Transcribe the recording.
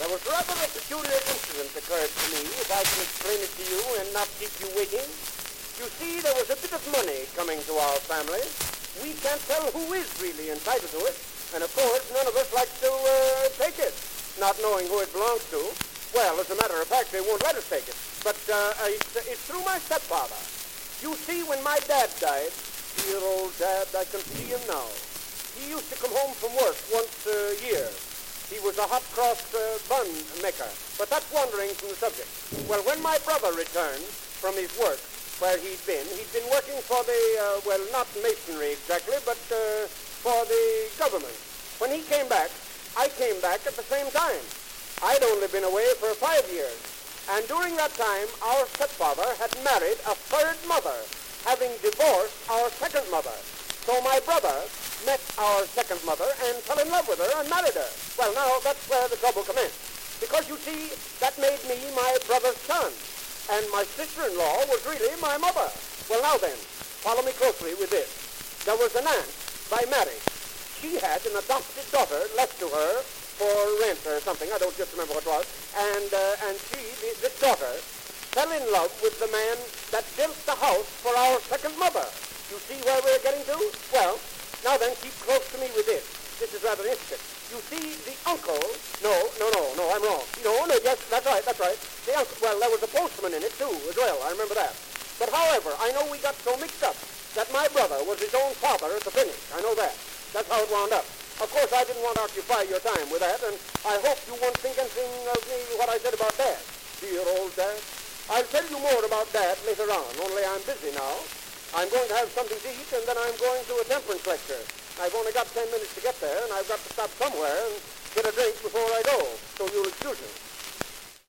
There was rather a peculiar incident occurred to me, if I can explain it to you and not keep you waiting. You see, there was a bit of money coming to our family. We can't tell who is really entitled to it, and of course none of us likes to take it, not knowing who it belongs to. Well, as a matter of fact, they won't let us take it. But it's through my stepfather. You see, when my dad died, dear old Dad, I can see him now. He used to come home from work once a year. He was a hot-cross bun maker, but that's wandering from the subject. Well, when my brother returned from his work, where he'd been working for the, well, not masonry exactly, but for the government. When he came back, I came back at the same time. I'd only been away for 5 years, and during that time, our stepfather had married a third mother, having divorced our second mother. So my brother met our second mother and fell in love with her and married her. Well, now, that's where the trouble commenced. Because, you see, that made me my brother's son. And my sister-in-law was really my mother. Well, now then, follow me closely with this. There was an aunt by marriage. She had an adopted daughter left to her for rent or something. I don't just remember what it was. And she, this daughter, fell in love with the man that built the house for our second mother. You see where we're getting to? Well, now then, keep close to me with this. This is rather interesting. You see, the uncle... No, I'm wrong. No, yes, that's right. The uncle... Well, there was a postman in it, too, as well. I remember that. But however, I know we got so mixed up that my brother was his own father at the finish. I know that. That's how it wound up. Of course, I didn't want to occupy your time with that, and I hope you won't think anything of me what I said about Dad. Dear old Dad. I'll tell you more about Dad later on, only I'm busy now. I'm going to have something to eat, and then I'm going to a temperance lecture. I've only got 10 minutes to get there, and I've got to stop somewhere and get a drink before I go, so you'll excuse me.